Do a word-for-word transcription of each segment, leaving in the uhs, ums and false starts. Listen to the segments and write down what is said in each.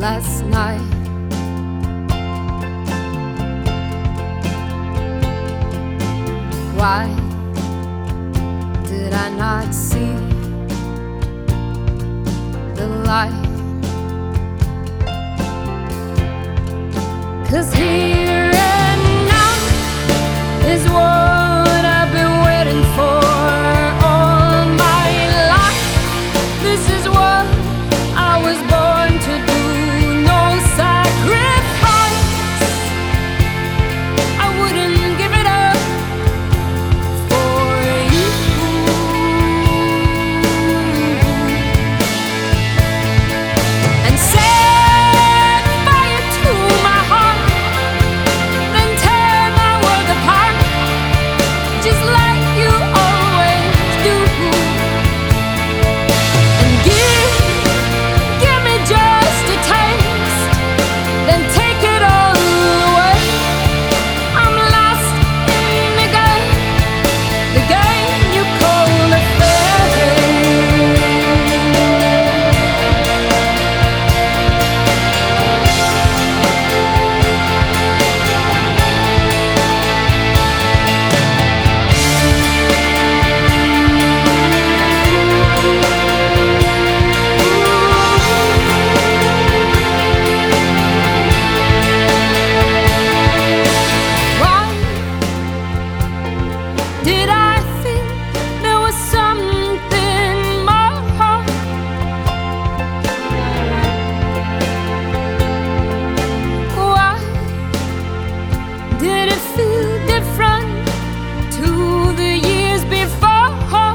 last night. Why did I not see the light? 'Cause here and now is what I've been waiting for all my life. This is what I was born to do. No sacrifice, I wouldn't give it up for you. And set fire to my heart, then tear my world apart, just like you always do. And give, give me just a taste, then take it all away. I'm lost in the game, the game you call a Why did I think there was something more? Why did it feel different to the years before?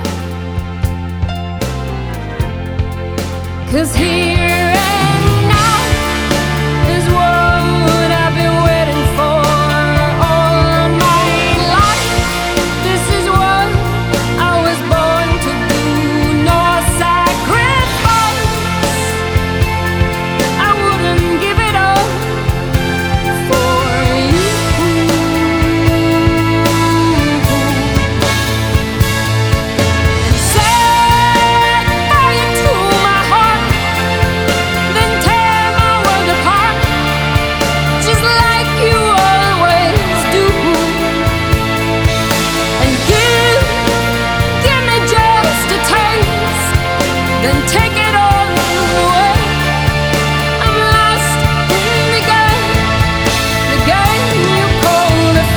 'Cause here and now is what I've been waiting for all my life. This is what I was born to do. No sacrifice, I wouldn't give it up for you. And set fire to my heart, then tear my world apart, just like you always do. And give, give me just a taste, then take it all away. I'm lost in the game, the game you call a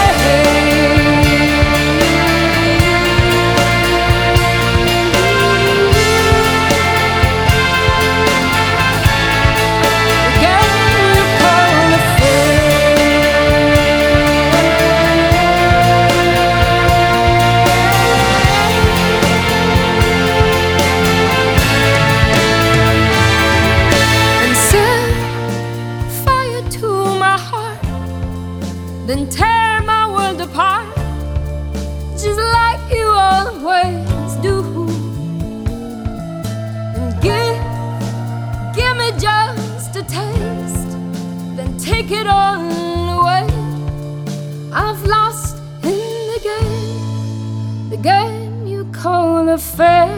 And set fire to my heart, then tear my world apart, just like you always do. And give, give me just a taste, then take it all away. I've lost in the game, the game you call a fair.